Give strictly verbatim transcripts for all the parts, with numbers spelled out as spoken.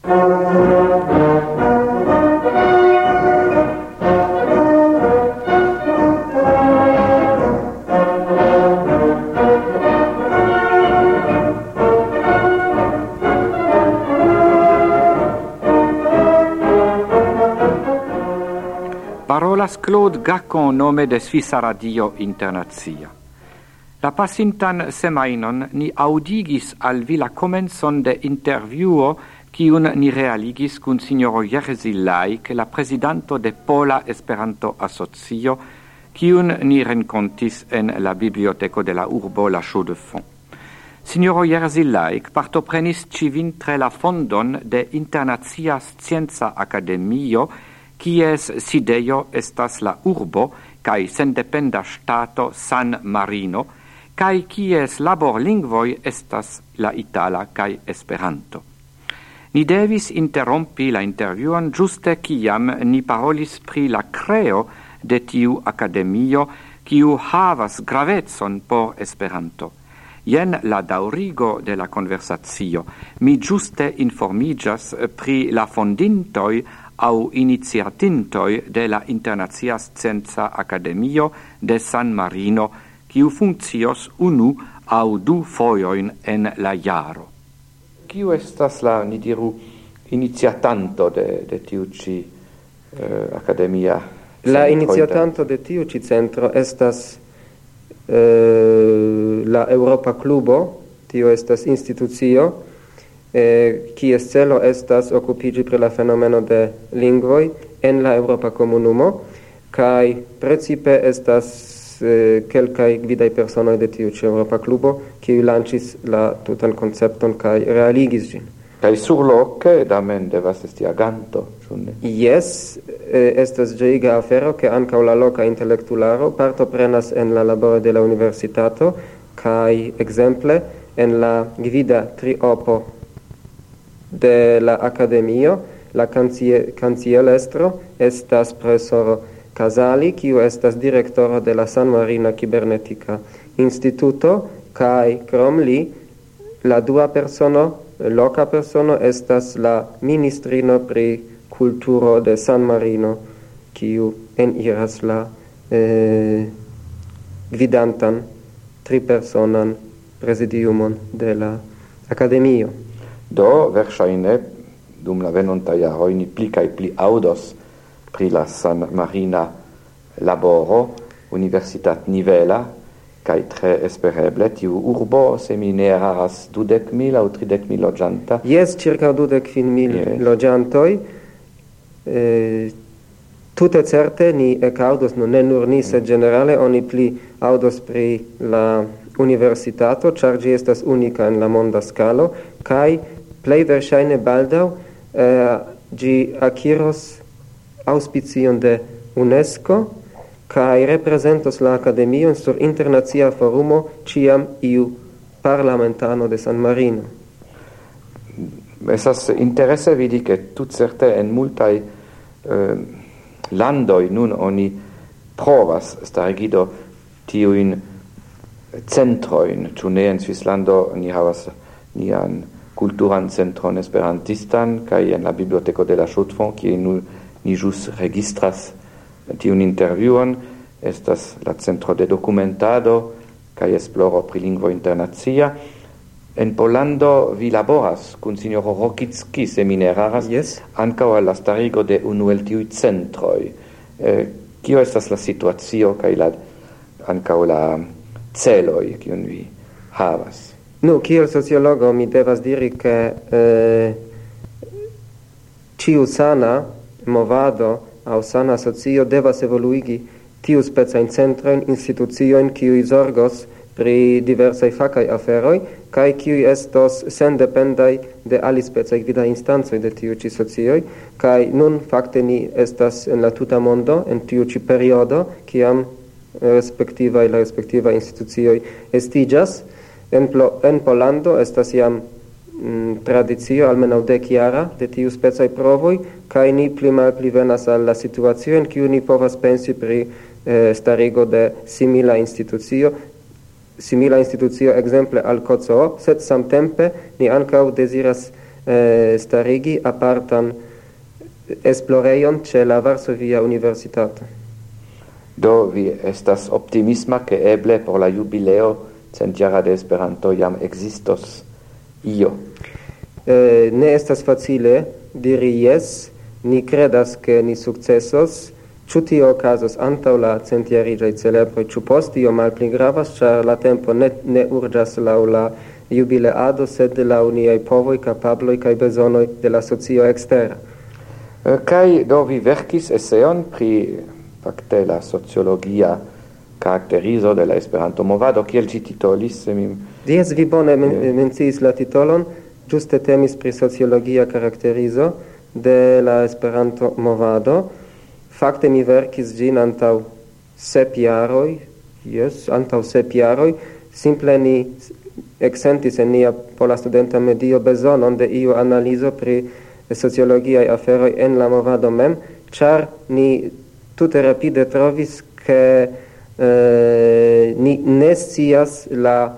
Parolas Claude Gacon nome de Svisa Radio Internazia. La pasintan semainon ni audigis al vi la comenson de intervjuo kiun ni realigis kun signoro Jerzy Laik, la presidanto de Pola Esperanto Asocio, kiun ni renkontis en la biblioteco de la urbo La Chaux-de-Fonds. Signoro Jerzy Laik partoprenis civintre la fondon de Internacia Scienza Academio, kies sidejo estas la urbo kaj sendependa ŝtato San Marino, kaj kies laborlingvoj estas la itala kaj Esperanto. Ni devis interrompi la intervjuon ĝuste kiam ni parolis pri la kreo de tiu akademio, kiu havas gravecon por Esperanto. Jen la daŭrigo de la konversacio. Mi ĝuste informiĝas pri la fondintoj au iniziatintoi de la Internacia Scienza Academio de San Marino, kiu funkcios unu au du fojoin en la jaro. Kiu estas la, ni diru, iniciatanto de, de tiu ci eh, academia? La iniciatanto de tiu ci centro estas eh, la Europa Clubo, tio estas institucio, eh, kies celo estas okupigi pri la fenomeno de lingvoj en la Europa Komunumo, kaj precipe estas eh, kelkaj gvidaj personoj de tiu ĉi Europa Klubo, kiuj lanĉis la tutan koncepton kaj realigis ĝin. Kaj surloke tamen devas esti aganto, ĉu ne? Jes, eh, estas ĝojiga afero, ke ankaŭ la loka intelektularo partoprenas en la laboro de la universitato, kaj ekzemple en la gvida triopo de la akademio, la kancielestro estas profesoro Casali, kiu estas direktoro de la San Marina Kibernetika Instituto, kaj krom li la dua persono, loka persono, estas la ministrino pri kulturo de San Marino, kiu eniras la eh, gvidantan tripersonan presidiumon de la akademio. Do, verŝajne, dum la venonta jaroj ni pli kaj pli aŭdos pri la San Marina laboro universitat nivela kaj tre espereble tiu urbo se mi ne eraras dudek mil aŭ tridek mil loĝanta. Jes, ĉirkaŭ dudek kvin mil loĝantoj. Eh, tute certe ni ekaŭdos, no ne nur ni, sed ĝenerale oni pli aŭdos pri la universitato, ĉar ĝi estas unika en la monda skalo, kaj plej verŝajne baldaŭ eh, ĝi akiros auspicion de UNESCO kaj reprezentos la akademion sur internacia forumo ĉiam iu parlamentano de San Marino. Estas interese vidi ke tutcerte en multaj eh, landoj nun oni provas starigido tiujn centrojn, ĉu ne en Svislando ni havas nian kulturan centron esperantistan kaj en la biblioteko de la Chaux-de-Fonds, kie nu ni ĵus registras tiun intervjuon, estas la centro de dokumentado kaj esploro pri lingvo internacia. En Pollando vi laboras kun sinjoro Rokicki, se mi ne eraras, yes, ankaŭ al la starigo de unu el tiuj centroj. Eh, kio estas la situacio kaj la ankaŭ la celoj kiun vi havas? Nu, kiel sociologo mi devas diri ke eh, ĉiu sana movado aŭ sana asocio devas evoluigi tiu specajn centrojn, instituciojn, kiuj zorgos pri diversaj fakaj aferoj kaj kiuj estos sendependaj de alispecaj gvidaj instancoj de tiu ĉi socioj, kaj nun fakte ni estas en la tuta mondo en tiu ĉi periodo kiam respektivaj la respektivaj institucioj estiĝas. En, en Pollando estas jam mm, tradicio almenaŭ dekjara de tiu specaj provoj, kaj ni pli malpli venas al la situacio en kiu ni povas pensi pri eh, starigo de simila institucio, simila institucio ekzemple al Kosovo, sed samtempe ni ankaŭ deziras eh, starigi apartan esploreion ce la Varsovia Universitato. Do vi estas optimisma che eble por la jubileo centiara de Esperanto jam existos io? Eh, ne estas facile diri yes, ni credas che ni successos, ciu tio casos antau la centiarigiai celebroi, ciu post io mal pli gravas, char la tempo ne, ne urgas lau la jubileado, sed lau niai povoi, capabloi, cae besonoi de la socio extera. Kai do vi verkis eseon pri fakte la sociologia caracterizo de la Esperanto movado, kiel ci titolis? Se mi... Dies, vi bone men menciis la titolon, giuste temis pri sociologia caracterizo de la Esperanto movado. Fakte mi verkis gin antau sep jaroj, yes, antau sep jaroj, simple ni exentis en nia pola studenta medio bezonon de iu analizo pri sociologiae aferoi en la movado mem, char ni tute rapide trovis che eh, ni ne scias la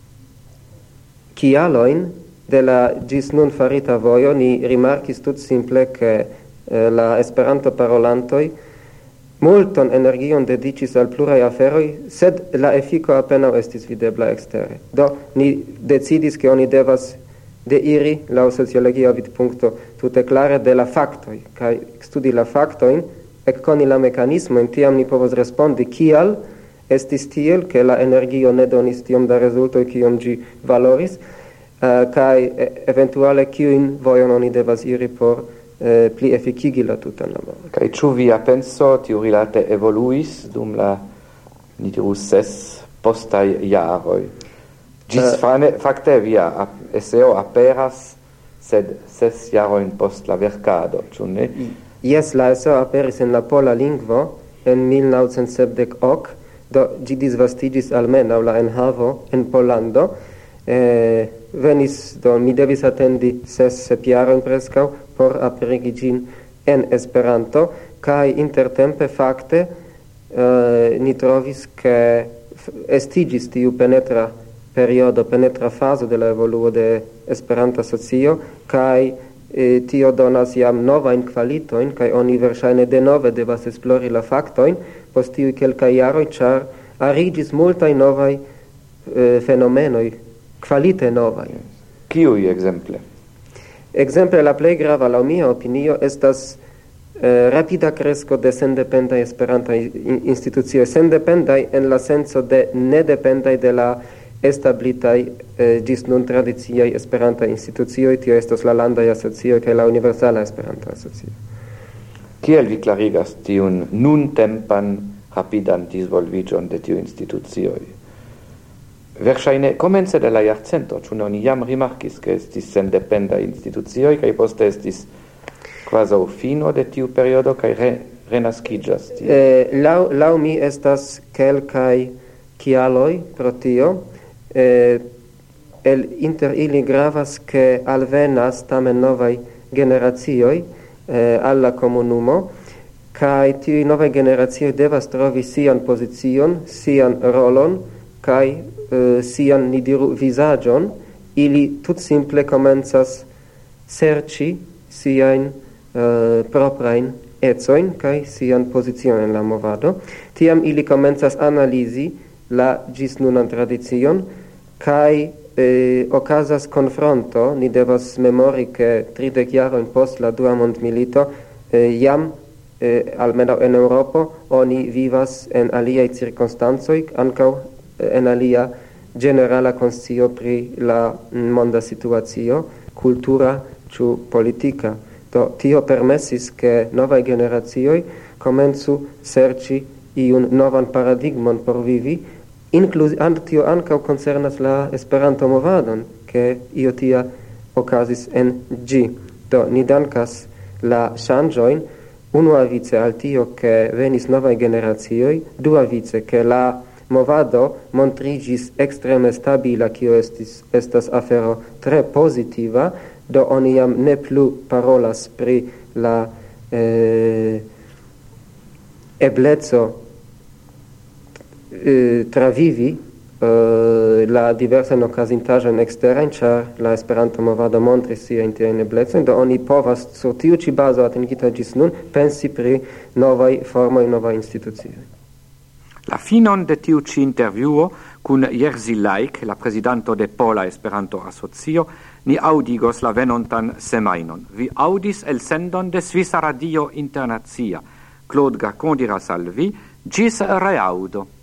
kialoin de la gis nun farita vojo. Ni rimarkis tut simple che eh, la Esperanto parolantoi multon energion dedicis al plurai aferoi, sed la effico appena estis videbla extere. Do, ni decidis che oni devas de iri la sociologia vidpunkto tute clare de la factoi, kai studi la factoin, ec coni la mecanismo, in tiam ni povos respondi kial estis tiel, che la energio ne donis tiom da resultoi kiom gi valoris, uh, kai eventuale kiuin vojon oni devas iri por uh, pli efficigi la tutan laboro. Kai ciu via penso tiu rilate evoluis dum la, ni diru, ses postai jaroi? Gis uh, facte via eseo aperas, sed ses jaroin post la vercado, ciu ne? Yes, la eseo aperis en la pola lingvo en mil naŭcent sepdek ok, do gi disvastigis almenaŭ la enhavo en Pollando. Eh, venis, do mi devis attendi ses sep jarojn preskaŭ por aperigi gin en Esperanto, kaj intertempe fakte eh, ni trovis ke estigis tiu penetra periodo, penetra fazo de la evoluo de Esperanta socio, kaj E, tio donas jam novain qualitoin, kai oni verŝajne denove devas esplori la faktojn post tiuj kelkaj jaroj, ĉar arigis multaj novaj e, fenomenoj, kvalite novaj. Kiuj ekzemple? Ekzemple la plej grava laŭ mia opinio estas e, rapida kresko de sendependaj Esperantaj institucioj, sendependaj en la senco de nedependaj de la establitai eh, gis nun tradiziai Esperanta institucioi, tio estos la landai asocioi kaj la universala Esperanta asocio. Kiel vi clarigas tiun nun tempan rapidan disvolvigion de tiu institucioi? Verŝajne komence de la jarcento, ĉu oni jam rimarkis ke estis sendependaj institucioj kaj poste estis kvazaŭ fino de tiu periodo kaj re, renaskiĝas tio? Eh, laŭ laŭ mi estas kelkaj kialoj pro tio. Eh, el inter ili gravas che alvenas tamen novai generazioi eh, alla comunumo, kai tiu novai generazioi devas trovi sian posizion, sian rolon, kai eh, sian, ni diru, visagion. Ili tut simple comenzas serci sian eh, proprain etsoin, kai sian posizion en la movado. Tiam ili comenzas analisi la gis nunan tradizion, kai eh, okazas confronto. Ni devas memori che tridek jarojn post la dua mondmilito eh, jam eh, almenaŭ en Eŭropo oni vivas en aliaj cirkonstancoj, ankaŭ eh, en alia generala konscio pri la monda situacio, kultura ĉu politika. Do tio permesis che novaj generacioj komencu serĉi iun novan paradigmon por vivi. Inclus antio ankaŭ concernas la Esperanto movadon, che io tia okazis en gi. Do ni dankas la ŝanĝojn, unuavice al tio che venis novaj generacioj, duavice che la movado montriĝis ekstreme stabila, kio estis estas afero tre pozitiva, do oni jam ne plu parolas pri la eh, ebleco travivi uh, la diversa okazintaĵojn eksterajn, ĉar la Esperanto-movado montris siajn tiajn eblecojn, do oni povas sur tiu ĉi bazo atingita ĝis nun pensi pri novaj formoj, novaj institucioj. La finon de tiu ci intervjuo kun Jerzy Laik, la prezidanto de Pola Esperanto Asocio, ni audigos la venontan semajnon. Vi audis el sendon de Svisa Radio Internacia. Claude Gacon diras al vi, gis reaudo.